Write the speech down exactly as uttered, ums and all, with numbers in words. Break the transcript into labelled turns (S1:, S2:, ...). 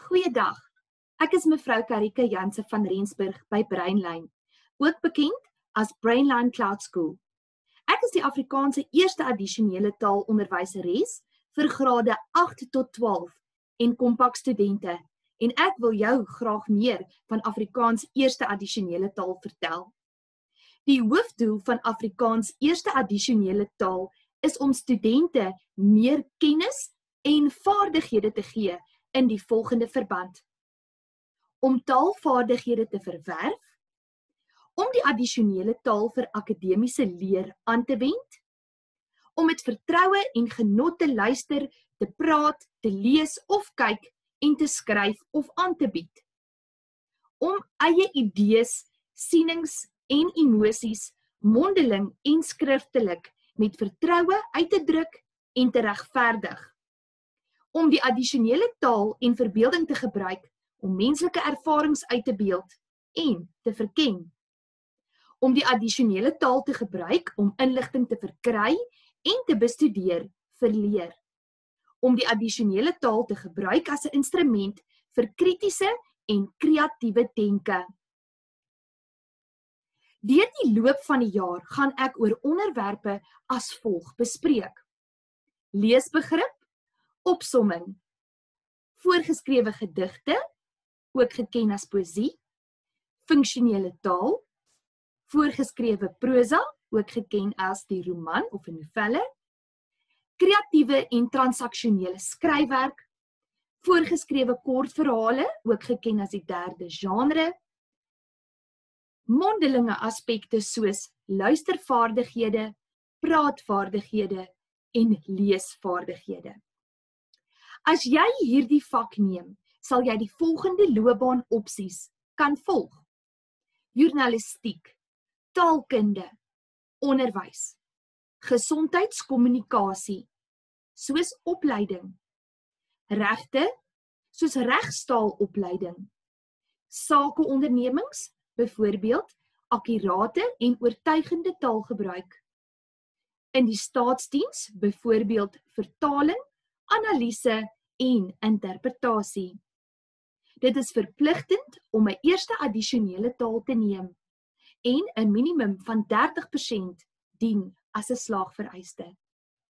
S1: Goeiedag, ek is mevrou Karike Janse van Rensburg by Breinline, ook bekend as Breinline Cloud School. Ek is die Afrikaanse eerste addisionele taalonderwyseres vir grade agt tot twaalf en kompak studente en ek wil jou graag meer van Afrikaans eerste addisionele taal vertel. Die hoofdoel van Afrikaans eerste addisionele taal is om studente meer kennis en vaardighede te gee in die volgende verband. Om taalvaardighede te verwerf, om die addisionele taal vir akademiese leer aan te wend, om met vertroue en genot te luister, te praat, te lees of kyk en te skryf of aan te bied, om eie idees, sienings en emosies mondeling en skriftelik met vertroue uit te druk en te regverdig, om die addisionele taal en verbeelding te gebruik om menslike ervarings uit te beeld en te verken, om die addisionele taal te gebruik om inligting te verkry en te bestudeer vir leer, om die addisionele taal te gebruik as 'n instrument vir kritiese en kreatiewe denke. Deur die loop van die jaar gaan ek oor onderwerpe as volg bespreek: leesbegrip, opsomming, voorgeskrewe gedigte, ook geken as poësie, funksionele taal, voorgeskrewe prosa, ook geken as die roman of 'n novelle, kreatiewe en transaksionele skryfwerk, voorgeskrewe kortverhale, ook geken as die derde genre, mondelinge aspekte soos luistervaardighede, praatvaardighede en leesvaardighede. As jy hierdie vak neem, sal jy die volgende loopbaanopsies kan volg: joernalistiek, taalkunde, onderwys, gesondheidskommunikasie, soos opleiding, regte, soos regstaalopleiding, sakeondernemings, byvoorbeeld akkurate en oortuigende taalgebruik, in die staatsdiens, byvoorbeeld vertaling, analise en interpretasie. Dit is verpligtend om 'n eerste addisionele taal te neem en 'n minimum van dertig persent dien as 'n slaagvereiste.